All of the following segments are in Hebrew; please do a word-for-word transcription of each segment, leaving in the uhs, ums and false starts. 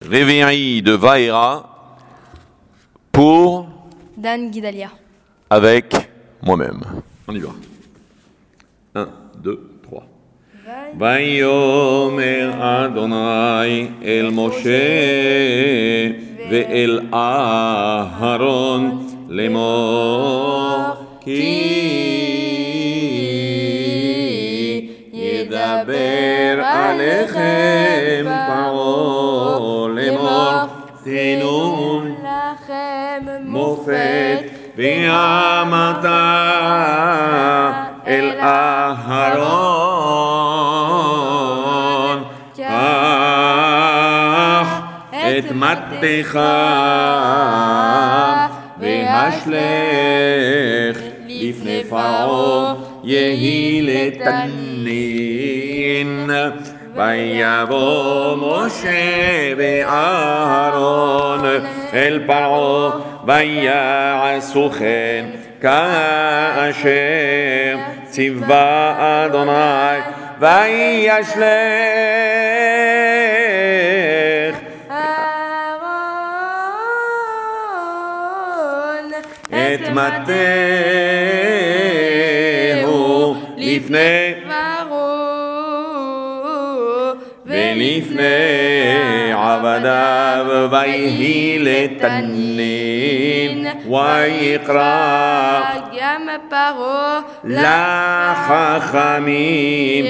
réveillé de Vaera pour Dan Guidalia. Avec moi-même. On y va. Un, deux, trois. Vayomer Adonai el Moshe ve'el Aharon lemor ki yedaber alechem paro lemor tenun mofet ve'amata el Aharon kach et mattecha והשלך לפני פרעה יהי לתנין ויבוא משה ואהרון אל פרעה ויעשו כן כאשר ציווה אדוני וישלך את מטהו לפני פרעה ולפני עבדיו ויהי לתנין ויקרא גם פרעה לחכמים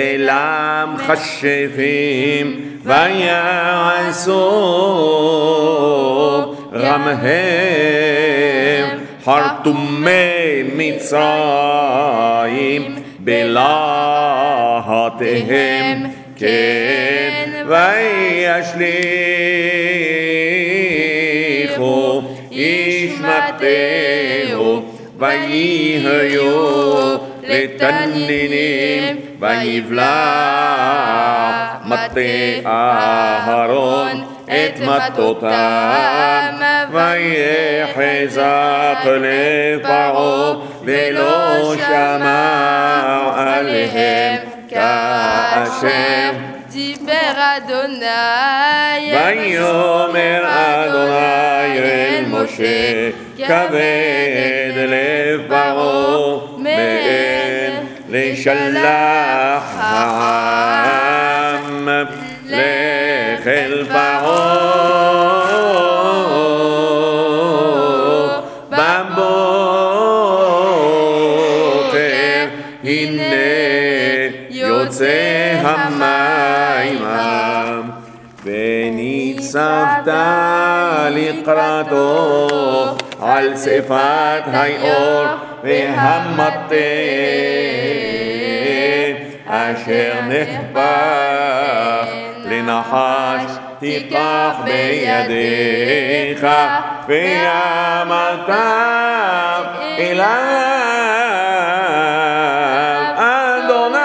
ולמכשפים ויעשו גם הם חרטומי מצרים בלהטיהם כן וישליכו איש מטהו ויהיו לתנינים ויבלע מטה אהרון את מטותם ויחזק לב פרעה ולא שמע עליהם כאשר דיבר אדוני ויאמר אדוני אל משה כבד לב פרעה ואין לשלח העם לך אל פרעה בבוקר הנה יוצא המימה וניצבת לקראתו על שפת היאור והמטה אשר נחבך לנחש תיקח בידיך ועמדת אליו אדוני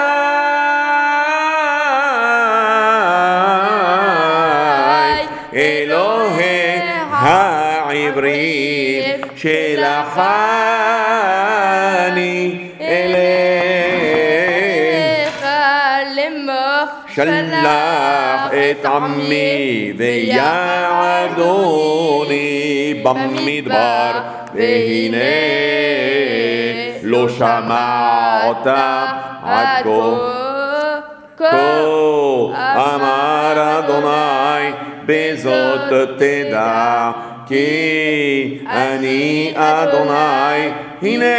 אלוהי העברים שלחני אליך שלח את עמי ויעבדוני במדבר והנה לא שמעת עד כה כה אמר אדוני בזאת תדע כי אני אדוני הנה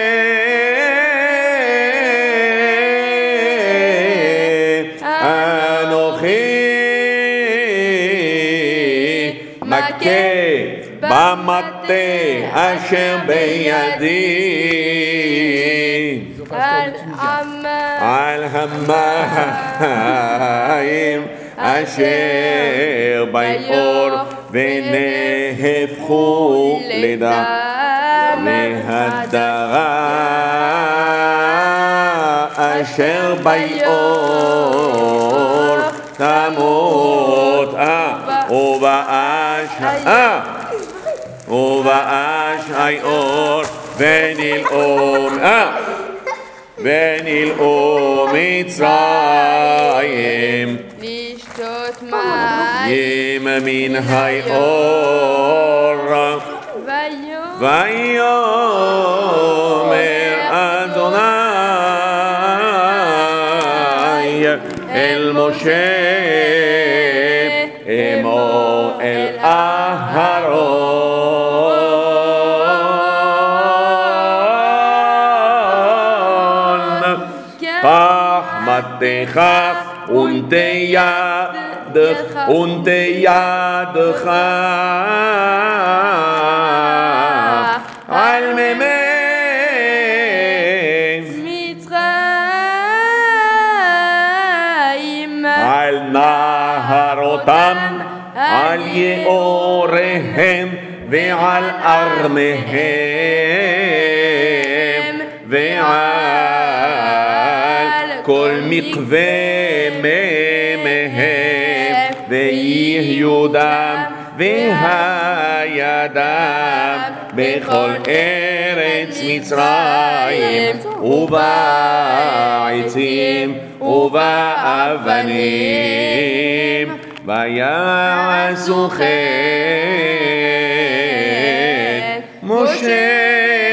מכה במטה אשר בידי על המים אשר ביאור ונהפכו לדם מהדרה אשר ביאור תמות ובאש ובאש היאור ונלאום ונלאום מצרים לשתות מים. מן האור. ויאמר ויאמר אדוני אל משה אמור אל אהרון קח מטך ונטה ידך על מימי מצרים, על נהרותם, על יאוריהם ועל ארמיהם ועל כל מקווה מימיהם ויהיו דם והיה דם בכל ארץ מצרים ובעצים ובאבנים ויעשו כן משה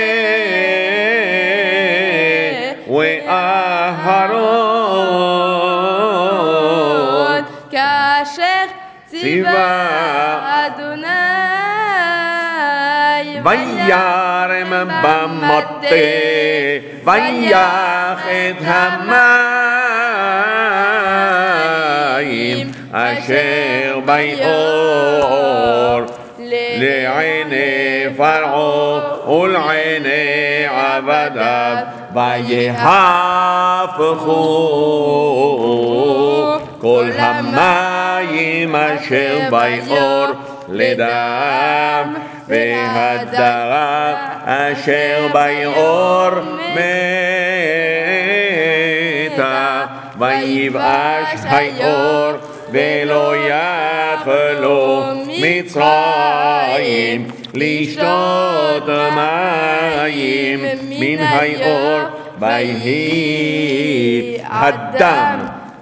ואהרון כאשר ציווה אדוני. וירם במטה ויח את המים אשר ביאור לעיני פרעה ולעיני עבדיו ויהפכו כל המים אשר ביאור לדם והדרה אשר ביאור מתה ויבאש היאור ולא יכלו מצרים לשתות מים מן היאור ויהי הדם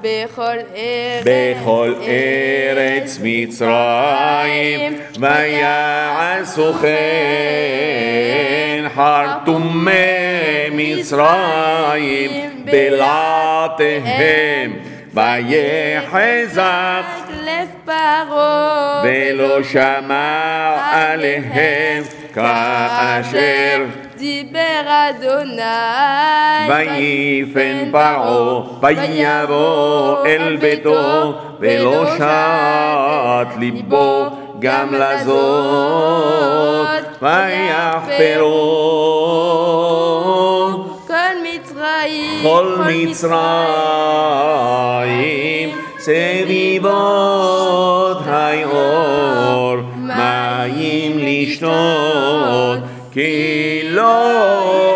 בכל ארץ מצרים ויעשו כן חרטומי מצרים בלעתיהם ויחזק לב פרעה ולא שמע עליהם כאשר דיבר אדוני. ויפן פרעה ויבוא אל ביתו ולא שת ליבו גם לזאת ויחפרו כל מצרים כל מצרים סביבות היאור מים לשתות כי לא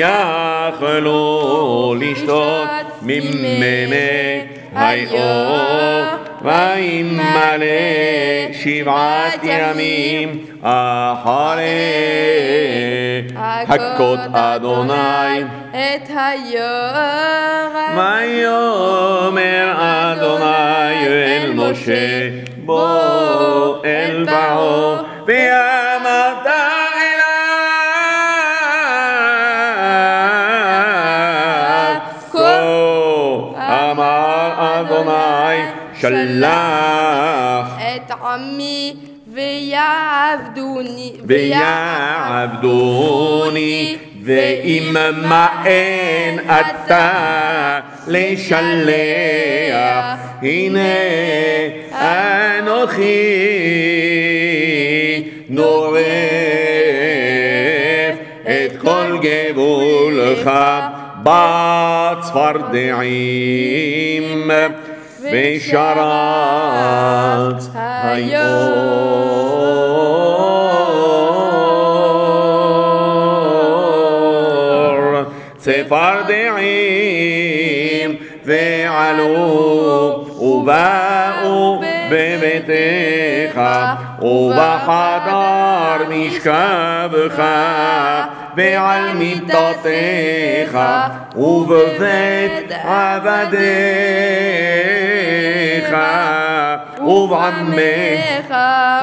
יכלו לשתות ממימי היאור וימלא שבעת ימים אחרי הכות אדוני את היאור. ויאמר אדוני אל משה בוא אל פרעה ואמרת אליו כה אמר אדוני שלח את עמי ויעבדוני ויעבדוני ואם מאן אתה לשלח הנה אנוכי נורף את כל גבולך בצפרדעים בשרת היאור צפרדעים ועלו ובאו בביתך ובחדר משכבך ועל מיטתך ובבית עבדיך ובעמך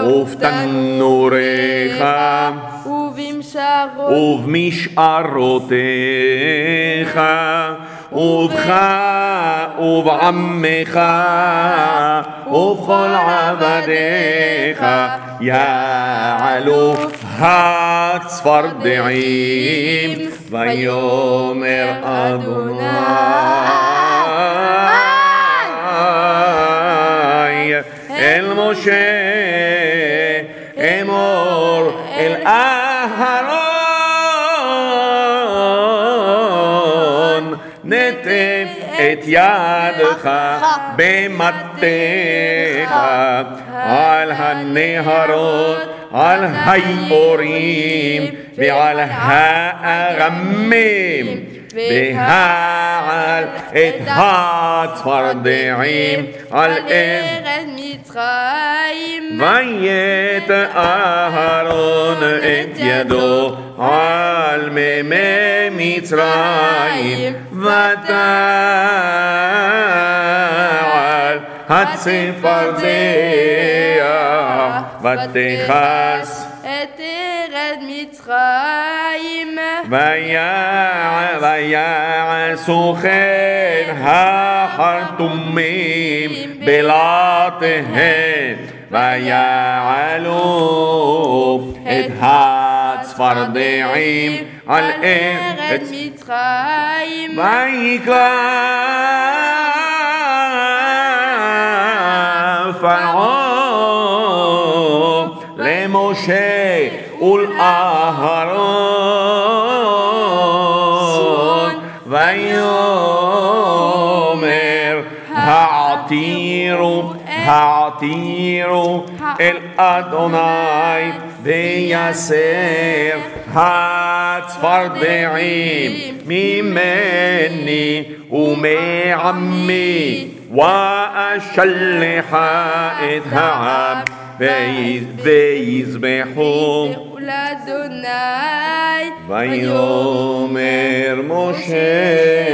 ובתנוריך ובמשערותיך ובך ובעמך ובכל עבדיך יעלו הצפרדעים ויאמר אדוני אל משה אמור אל אהרון נתן את ידך במטך על הנהרות על היורים ועל הארמים והעל את הצפרדעים על ארץ מצרים ויית אהרון את ידו על מימי מצרים ותעל הצפרדע ותכס את ארץ מצרים ויעשו כן החרטומים בלעתיהם ויעלו את הצפרדעים על ארץ מצרים ויקרא פרעה למשה ולאהרון ויאמר העתירו העתירו אל אדוני ויסר הצפרדעים ממני ומעמי ואשלח את העם ויזבחו לאדוני ויאמר משה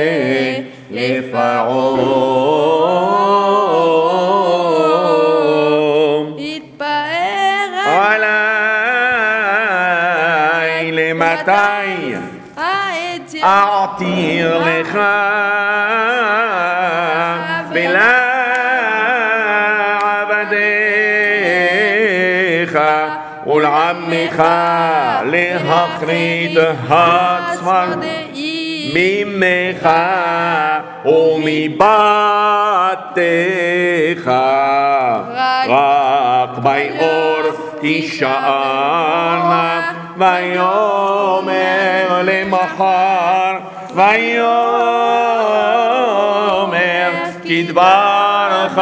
לפרעה התפאר עלי למתי אעתיר לך ולעבדיך ולעמך להכרית הצפרדעים ממך ומבתיך רק ביאור תישארנה ויאמר למחר ויאמר כדברך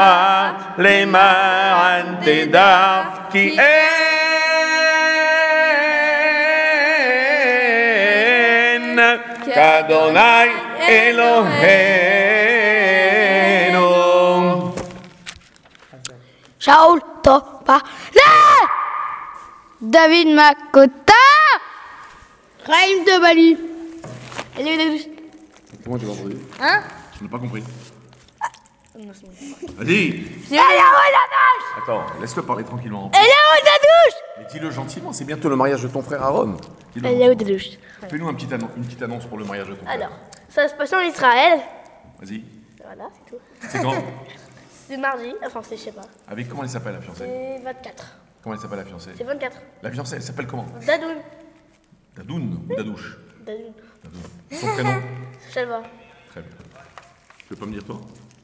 למען תדע כי אין כאדוני אלוהינו. שאול טובה דוד מקוטה חיים טובלי. Comment tu l'as entendu? Hein? Je n'ai pas compris. Vas-y. Elle est où la douche? Attends, laisse-le parler tranquillement. Elle est où la douche? Mais dis-le gentiment, c'est bientôt le mariage de ton frère Aaron. Dis-le. Elle est où la douche? Fais-nous un petit annon- une petite annonce pour le mariage de ton frère. Alors, ça se passe en Israël. Vas-y. Voilà, c'est tout. C'est quand? C'est mardi, enfin c'est je sais pas. Avec comment elle s'appelle la fiancée? C'est vingt-quatre. Comment elle s'appelle la fiancée? C'est vingt-quatre. La fiancée, elle s'appelle comment? Dadoun. Dadoun ou Dadouche? Dadoun. Dadoun. Son prénom? Shalva. Très bien. Tu peux pas me dire toi?